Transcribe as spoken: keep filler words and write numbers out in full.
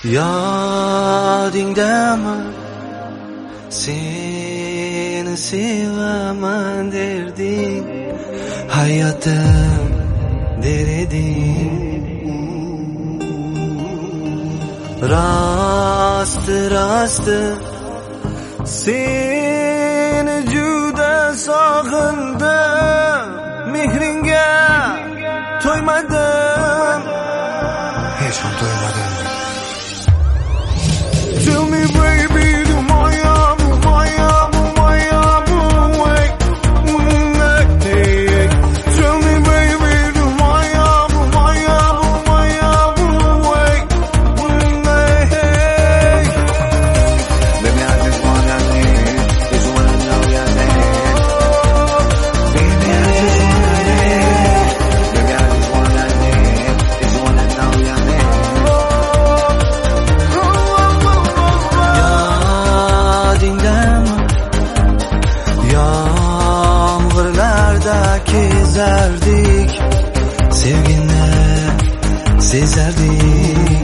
Yodingdami seni sevaman derding, hayotim der eding. Rosti rosti seni juda sog'indim, mehringga to'ymadim, hech ham to'ymadim. Tell me baby, do my am, my am, my am, wait, hey. Tell me baby, do my am, my am, my am, wait, hey. Baby, I just wanna live, just wanna know your name. Baby, I just wanna live, baby, I just wanna live, just wanna know your name. Yağmurlarda kezerdik, sevgini sezerdik.